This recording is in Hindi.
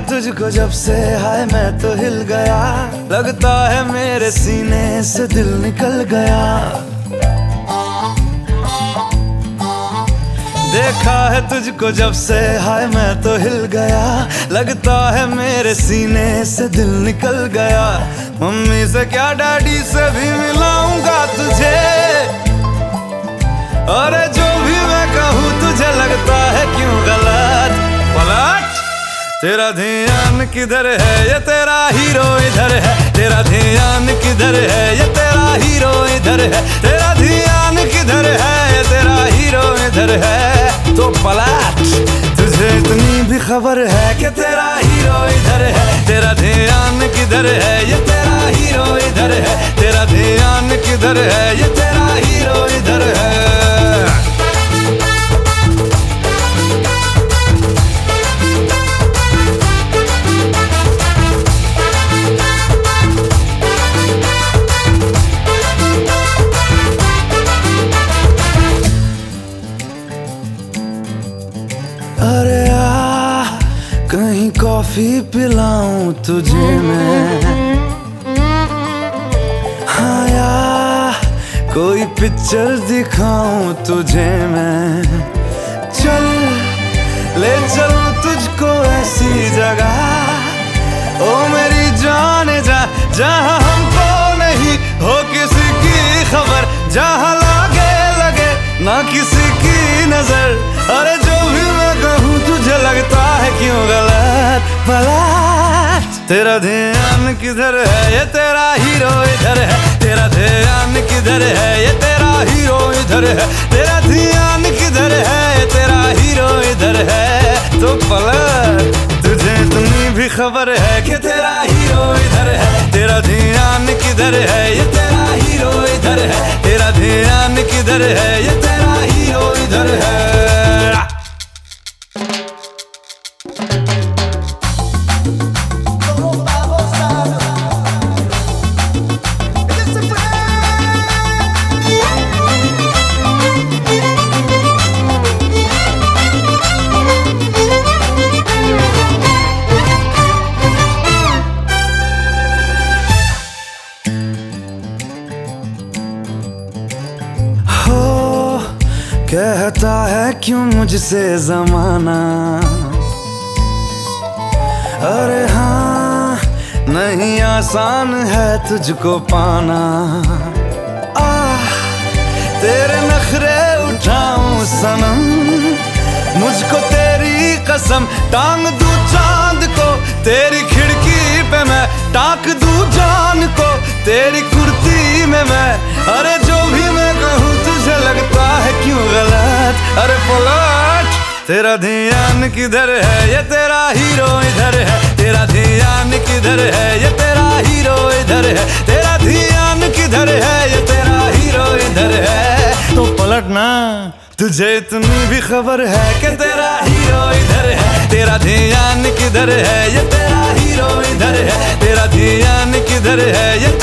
तुझको जब से, हाय मैं तो हिल गया। लगता है मेरे सीने से दिल निकल गया। देखा है तुझको जब से, हाय मैं तो हिल गया। लगता है मेरे सीने से दिल निकल गया। मम्मी से क्या डैडी से भी मिलाऊंगा तुझे। अरे जो भी मैं कहूँ तुझे लगता है क्यों गलत। पलट, तेरा ध्यान किधर है, ये तेरा हीरो इधर है। तेरा ध्यान किधर है, ये तेरा हीरो इधर है। तेरा ध्यान किधर है, ये तेरा हीरो इधर है। तो पलट, तुझे इतनी भी खबर है कि तेरा हीरो इधर है। तेरा ध्यान किधर है, ये तेरा हीरो इधर है। तेरा ध्यान किधर है, ये तेरा हीरो इधर है। अरे कहीं कॉफी पिलाऊं तुझे मैं। हाँ यार, कोई पिक्चर दिखाऊं तुझे मैं। चल ले चलूं तुझको ऐसी जगह, ओ मेरी जान जा, जहाँ हमको नहीं हो किसी की खबर। जहाँ लगे ना किसी की नजर। अरे जो भी मैं कहूँ तुझे लगता है क्यों गलत। पलट, तेरा ध्यान किधर है, ये तेरा हीरो इधर है। तेरा ध्यान किधर है, ये तेरा हीरो इधर है। तेरा ध्यान किधर है, ये तेरा हीरो इधर है। तो पलट, तुझे इतनी भी खबर है कि तेरा हीरो इधर है। तेरा ध्यान किधर है, ये तेरा हीरो इधर है। तेरा ध्यान किधर है, ये तेरा हीरो इधर है। कहता है क्यों मुझसे जमाना। अरे हाँ, नहीं आसान है तुझको पाना। तेरे नखरे उठाऊं सनम, मुझको तेरी कसम। टांग दूं चांद को तेरी खिड़की पे मैं, टांग दूं जान को तेरी कुर्ती में मैं। अरे जो भी मैं कहूँ तुझे लगता है क्यों गलत। अरे पलट, तेरा ध्यान किधर है, ये तेरा हीरो इधर है। तेरा ध्यान किधर है, ये तेरा हीरो इधर है। तेरा ध्यान किधर है, ये तेरा हीरो इधर है। तो पलट ना, तुझे इतनी भी खबर है कि तेरा हीरो इधर है। तेरा ध्यान किधर है, ये तेरा हीरो इधर है। तेरा ध्यान किधर है, ये